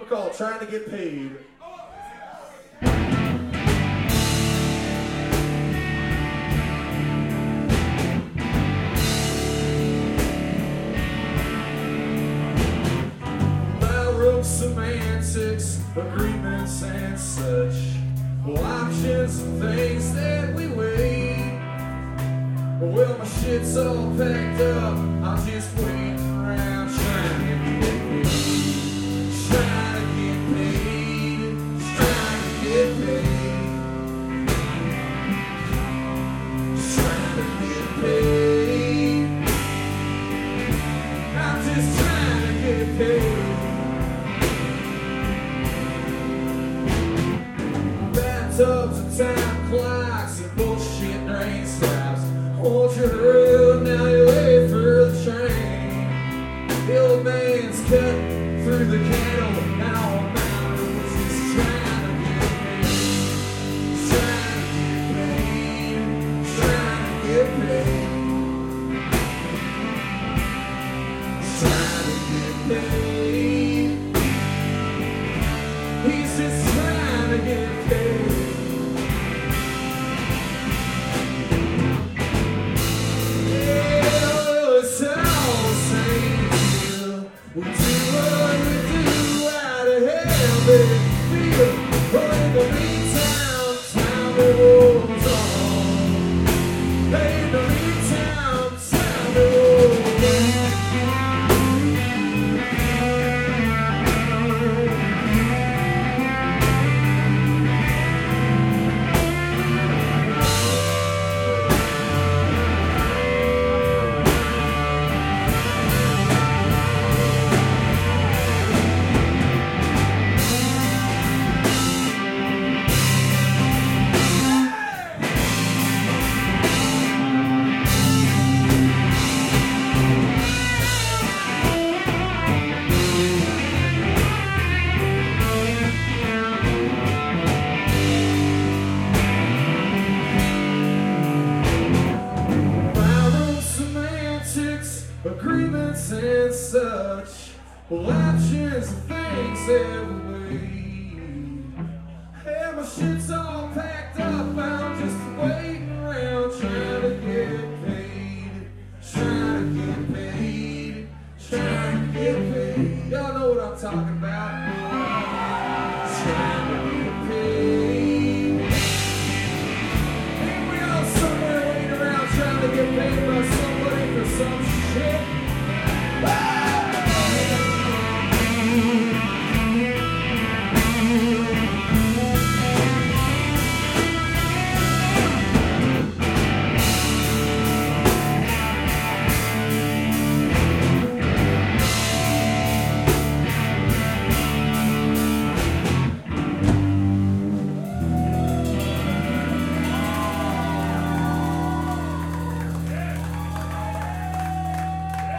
We call it Trying to Get Paid. Semantics, agreements and such, well, options and things that we weigh. Well, my shit's all packed up, I'm just waiting around trying to get paid. Trying to get paid, trying to get paid, trying to get paid. I'm just trying to get paid. Tubs and time clocks and bullshit drain stops. Hold your road, now you wait for the train. The old man's cut through the cattle, and all matters is trying to get paid. Trying to get paid, trying to get paid, trying to get paid. He's just trying to get paid. We do what we do out of habit. But in the meantime, time rolls on. In the meantime, time rolls agreements and such, well, options and things every way. Hey, my shit's all packed up, I'm just waiting around trying to get paid, trying to get paid, trying to get paid. Y'all know what I'm talking about.